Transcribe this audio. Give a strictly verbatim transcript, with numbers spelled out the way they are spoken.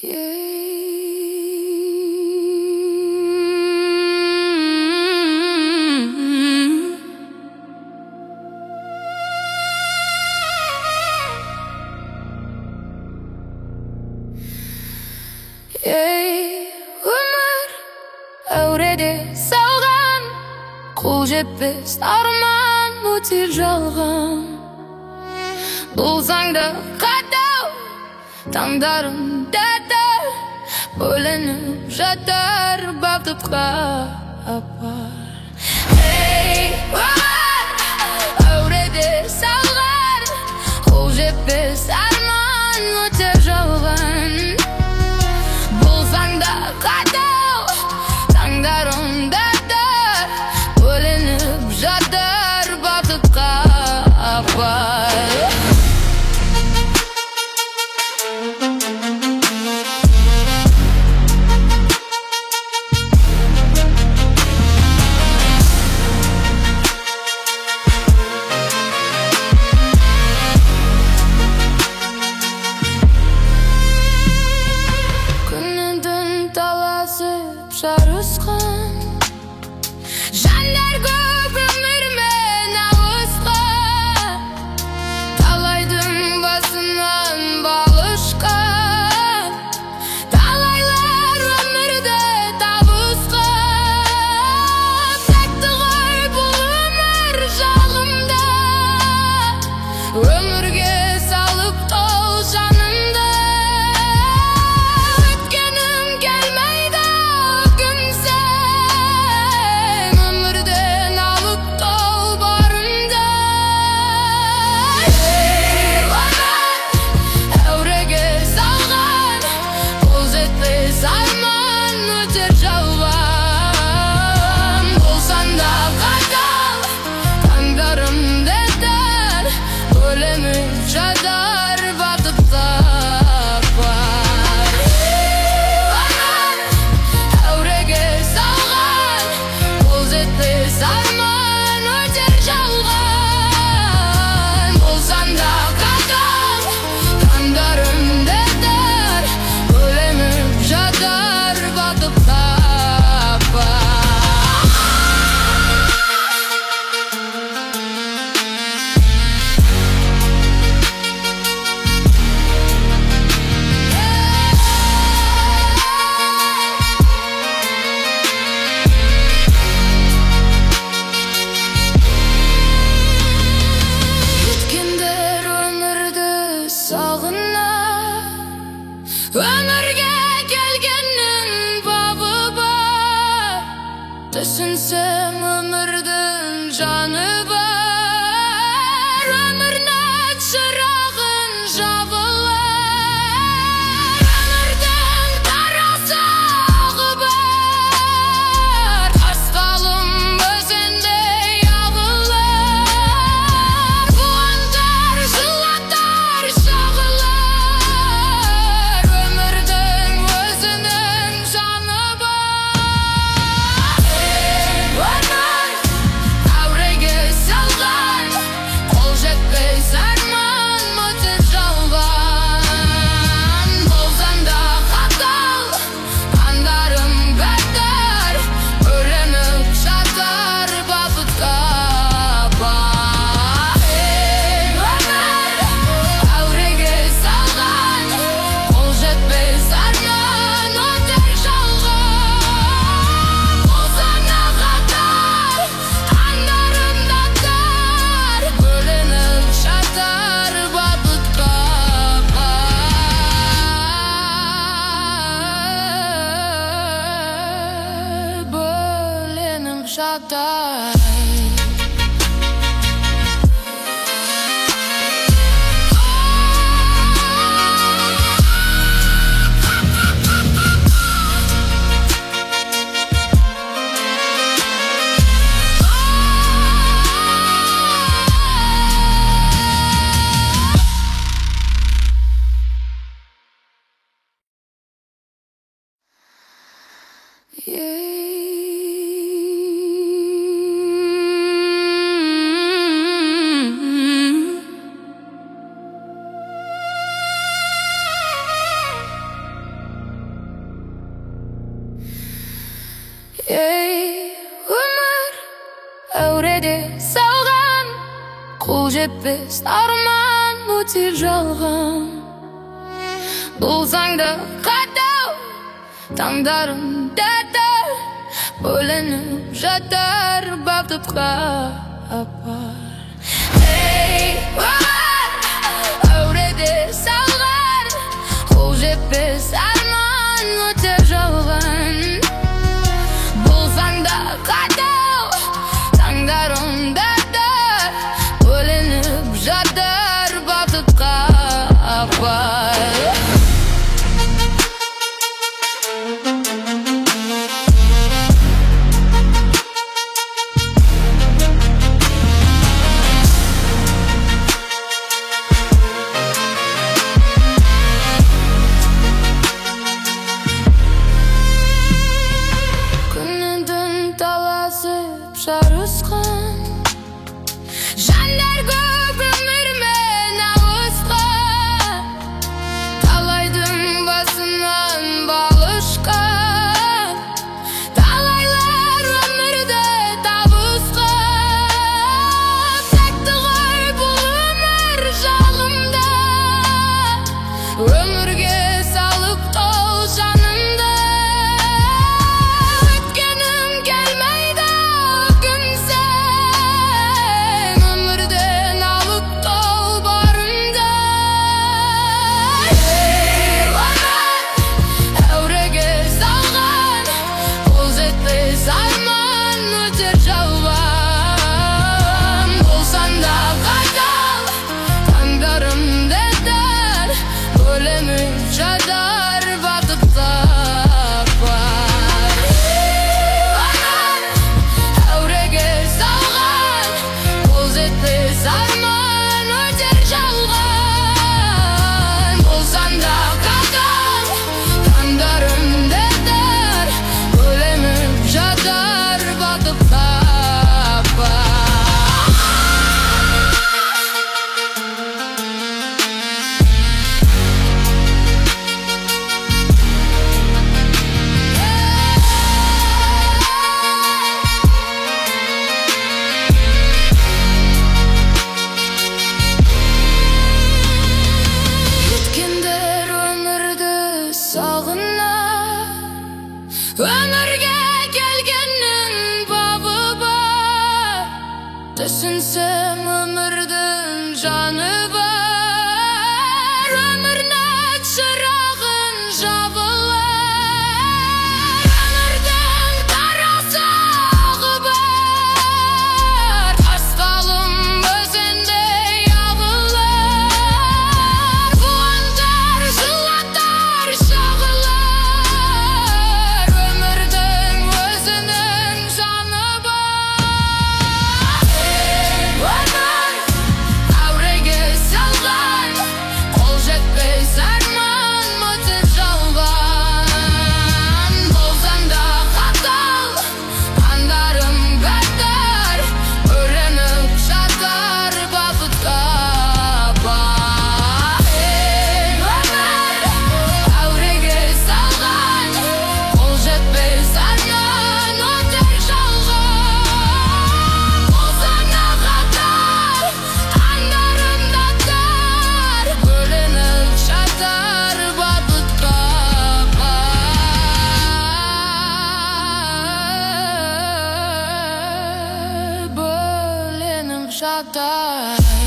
Өмір әуреде салған, қол жетпес арман өтер жалған. Болсаң да қатал, таңдарым дәтір, бөленіп жатар бақытқа апар. Ей, өмір әуреде салған, қол жетпес арман өтер жалған. Болсаң да қатал, таңдарым дәтір, бөленіп жатар бақытқа апар. Жарысқан жандар көп өмірмен алысқан, талайдың басынан бал ұшқан, талайлар өмірді табысқан. Сәтті ғой бұл өмір жағымда, өмірге салып тол жанымды. Өмірге келгеннің бабы бар, түсінсем өмірдің жаны бар. Өмірнің шырағын жағылар, өмірдің тарасы ағы бар. Тасталым өзендей ағылар, буындар жылатар шағылар. One Ей, өмір әуреде салған, қол жетпес арман өте жалған. Болсаң да қатал, таңдарым дәтір, бөленіп жатар бақытқа апар. Ей, өмір әуреде салған, қол жетпес арман өте жалған. Болсаң да қатал, таңдарым дәтір, бөленіп жатар бақытқа апар. Жарысқан жандар көп өмірмен алысқан, талайдың басынан бал ұшқан, талайлар өмірді табысқан. Тәтті ғой бұл өмір жалымда, өмірге салып қол жанымды. Өмірге келгеннің бабы бар, түсінсем өмірдің жаны бар. Өмірдің шырағын жабылар, өмірдің тарасы ағы бар. Тасталым өзендей ағылар, буындар жылатар шағылар. Shut up.